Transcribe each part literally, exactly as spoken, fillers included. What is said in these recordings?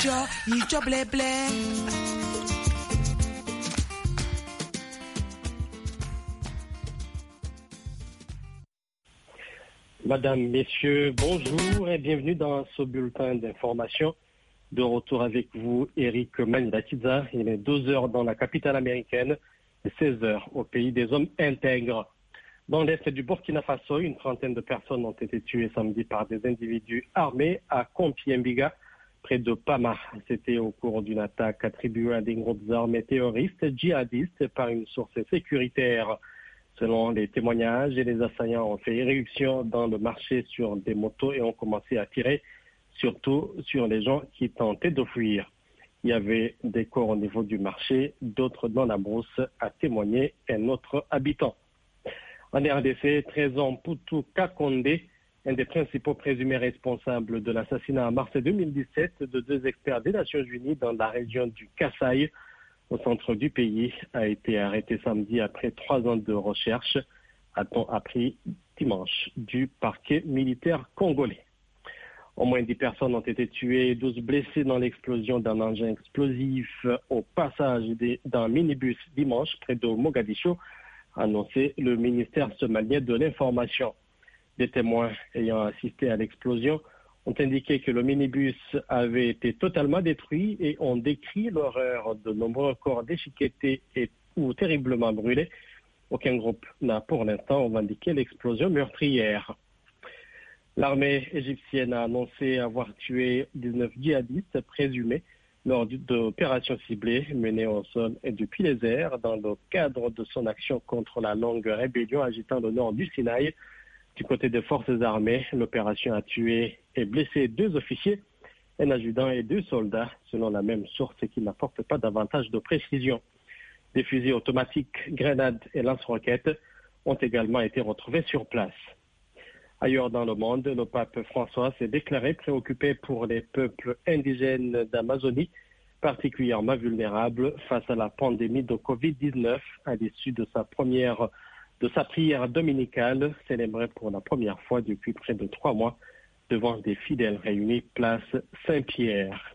ijo, ijo blé blé. Madame, Messieurs, bonjour et bienvenue dans ce bulletin d'information. De retour avec vous, Eric Manilatiza. Il est douze heures dans la capitale américaine et seize heures au pays des hommes intègres. Dans l'est du Burkina Faso, une trentaine de personnes ont été tuées samedi par des individus armés à Kompiembiga, près de Pama. C'était au cours d'une attaque attribuée à des groupes armés terroristes djihadistes par une source sécuritaire. Selon les témoignages, les assaillants ont fait éruption dans le marché sur des motos et ont commencé à tirer, surtout sur les gens qui tentaient de fuir. Il y avait des corps au niveau du marché, d'autres dans la brousse, a témoigné un autre habitant. En R D C, Trésor Poutou Kakonde, un des principaux présumés responsables de l'assassinat en mars deux mille dix-sept de deux experts des Nations Unies dans la région du Kasaï, au centre du pays, a été arrêté samedi après trois ans de recherche, a-t-on appris dimanche du parquet militaire congolais. Au moins dix personnes ont été tuées et douze blessées dans l'explosion d'un engin explosif au passage d'un minibus dimanche près de Mogadiscio, a annoncé le ministère somalien de l'information. Des témoins ayant assisté à l'explosion ont indiqué que le minibus avait été totalement détruit et ont décrit l'horreur de nombreux corps déchiquetés et ou terriblement brûlés. Aucun groupe n'a pour l'instant revendiqué l'explosion meurtrière. L'armée égyptienne a annoncé avoir tué dix-neuf djihadistes présumés lors d'opérations ciblées menées au sol et depuis les airs dans le cadre de son action contre la longue rébellion agitant le nord du Sinaï. Du côté des forces armées, l'opération a tué et blessé deux officiers, un adjudant et deux soldats, selon la même source qui n'apporte pas davantage de précision. Des fusils automatiques, grenades et lance-roquettes ont également été retrouvés sur place. Ailleurs dans le monde, le pape François s'est déclaré préoccupé pour les peuples indigènes d'Amazonie, particulièrement vulnérables face à la pandémie de covid dix-neuf à l'issue de sa première de sa prière dominicale, célébrée pour la première fois depuis près de trois mois devant des fidèles réunis place Saint-Pierre.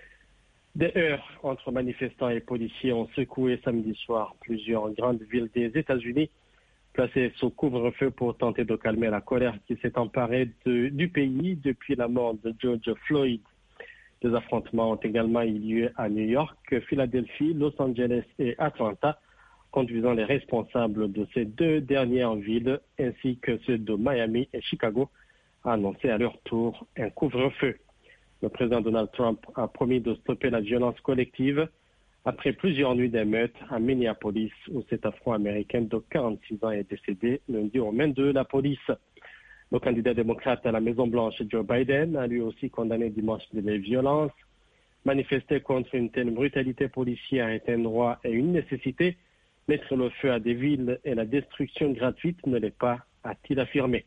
Des heurts entre manifestants et policiers ont secoué samedi soir plusieurs grandes villes des États-Unis, placées sous couvre-feu pour tenter de calmer la colère qui s'est emparée de, du pays depuis la mort de George Floyd. Des affrontements ont également eu lieu à New York, Philadelphie, Los Angeles et Atlanta, conduisant les responsables de ces deux dernières villes, ainsi que ceux de Miami et Chicago, à annoncer à leur tour un couvre-feu. Le président Donald Trump a promis de stopper la violence collective après plusieurs nuits d'émeutes à Minneapolis, où cet Afro-Américain de quarante-six ans est décédé lundi aux mains de la police. Le candidat démocrate à la Maison-Blanche, Joe Biden, a lui aussi condamné dimanche les violences. Manifester contre une telle brutalité policière est un droit et une nécessité. Mettre le feu à des villes et la destruction gratuite ne l'est pas, a-t-il affirmé.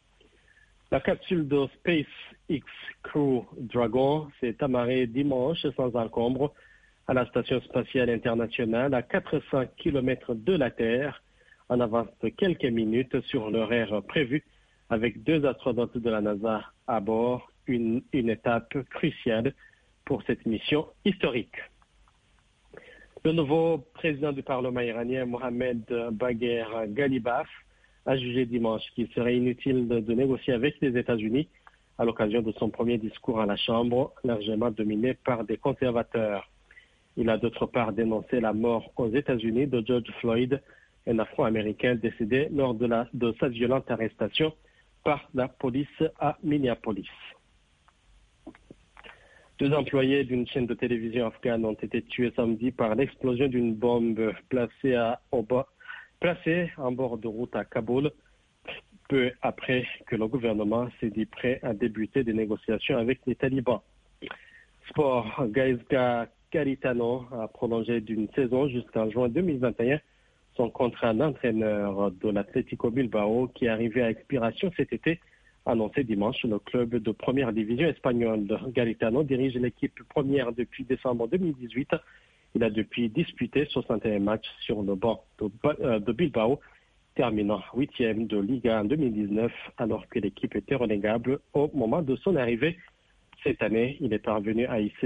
La capsule de SpaceX Crew Dragon s'est amarrée dimanche sans encombre à la Station spatiale internationale à quatre cents kilomètres de la Terre, en avance de quelques minutes sur l'horaire prévu, avec deux astronautes de la NASA à bord, une, une étape cruciale pour cette mission historique. Le nouveau président du Parlement iranien, Mohamed Bagher Ghalibaf, a jugé dimanche qu'il serait inutile de, de négocier avec les États-Unis à l'occasion de son premier discours à la Chambre, largement dominé par des conservateurs. Il a d'autre part dénoncé la mort aux États-Unis de George Floyd, un Afro-Américain décédé lors de, la, de sa violente arrestation par la police à Minneapolis. Deux employés d'une chaîne de télévision afghane ont été tués samedi par l'explosion d'une bombe placée, à, au bord, placée en bord de route à Kaboul, peu après que le gouvernement s'est dit prêt à débuter des négociations avec les talibans. Sport, Gaizka Karitano a prolongé d'une saison jusqu'en juin deux mille vingt et un son contrat d'entraîneur de l'Atlético Bilbao qui est arrivé à expiration cet été, annoncé dimanche le club de première division espagnole. Garitano dirige l'équipe première depuis décembre deux mille dix-huit. Il a depuis disputé soixante et un matchs sur le banc de, de Bilbao, terminant huitième de Liga en deux mille dix-neuf, alors que l'équipe était relégable au moment de son arrivée. Cette année, il est parvenu à hisser